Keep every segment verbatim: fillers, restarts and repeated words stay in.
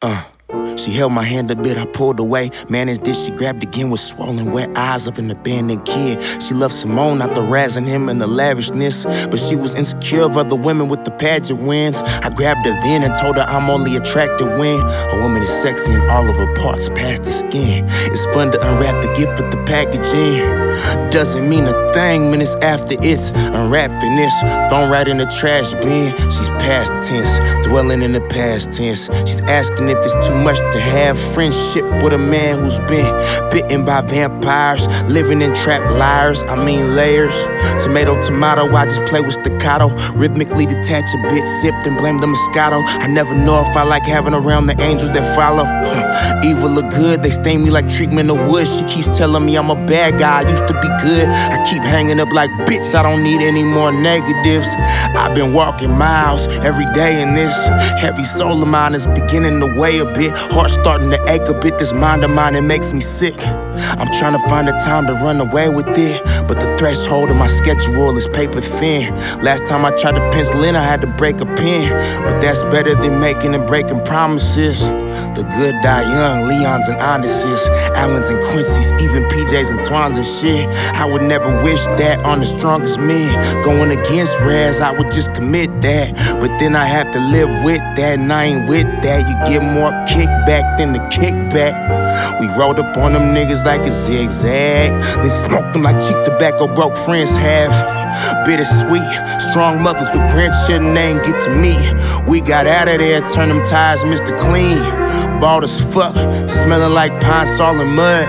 Uh. She held my hand a bit, I pulled away. Managed it, she grabbed again with swollen wet eyes of an abandoned kid. She loved Simone, not the razzing him and the lavishness, but she was insecure of other women with the pageant wins. I grabbed her then and told her I'm only attracted when a woman is sexy in all of her parts past the skin. It's fun to unwrap the gift with the packaging. Doesn't mean a thing when it's after it's unwrapping this. Thrown right in the trash bin. She's past tense, dwelling in the past tense. She's asking if it's too much to have friendship with a man who's been bitten by vampires, living in trapped liars, I mean layers. Tomato, tomato, I just play with staccato, rhythmically detach a bit, sip, then blame the Moscato. I never know if I like having around the angels that follow. Evil or good, they stain me like treatment of wood. She keeps telling me I'm a bad guy, I used to be good. I keep hanging up like, bitch, I don't need any more negatives. I've been walking miles every day and this heavy soul of mine is beginning to weigh a bit. Heart starting to ache a bit, this mind of mine, it makes me sick. I'm trying to find the time to run away with it, but the threshold of my schedule is paper thin. Last time I tried to pencil in, I had to break a pen, but that's better than making and breaking promises. The good die young, Leons and Honduses, Allens and Quincy's, even P Js and Twans and shit. I would never wish that on the strongest men. Going against Raz, I would just commit that, but then I have to live with that, and I ain't with that. You get more kickback than the kickback. We rolled up on them niggas like a zigzag, then smoked them like cheap tobacco broke friends have. Bittersweet, strong mothers with grandchildren they ain't get to meet. We got out of there, turned them tires Mister Clean. Bald as fuck, smelling like pine sol and mud.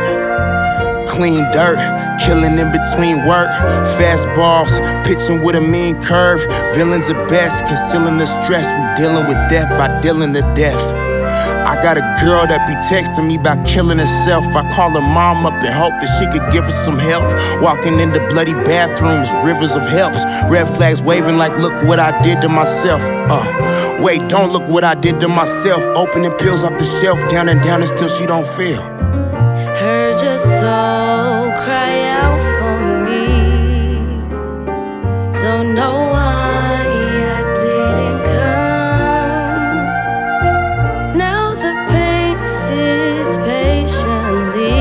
Clean dirt, killing in between work. Fast balls, pitching with a mean curve. Villains at best, concealing the stress. We dealing with death by dealing to death. I got a girl that be texting me about killing herself. I call her mom up and hope that she could give her some help. Walking into bloody bathrooms, rivers of helps. Red flags waving like, look what I did to myself. Uh, wait, don't look what I did to myself. Opening pills off the shelf, down and down until she don't feel. Heard your soul cry out for me. Don't know why I didn't come. Now the pain sits patiently.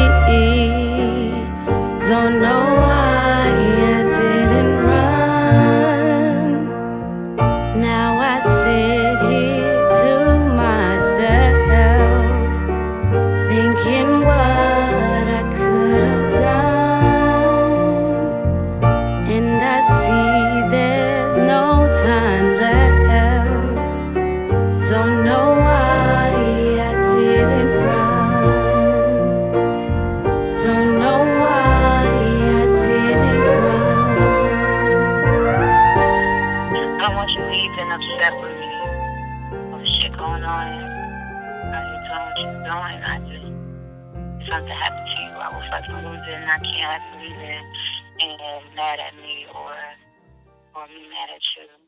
Don't know why I didn't run. Now I sit here to myself, thinking what I could have done, and I see there's no time left. Don't know why I didn't run. Don't know why I didn't run. I don't want you leaving upset with me. All the shit going on. I just don't want you doing. I just, if something happened to you, I will fucking lose it, and I can't have you leaving and mad at me or or me mad at you.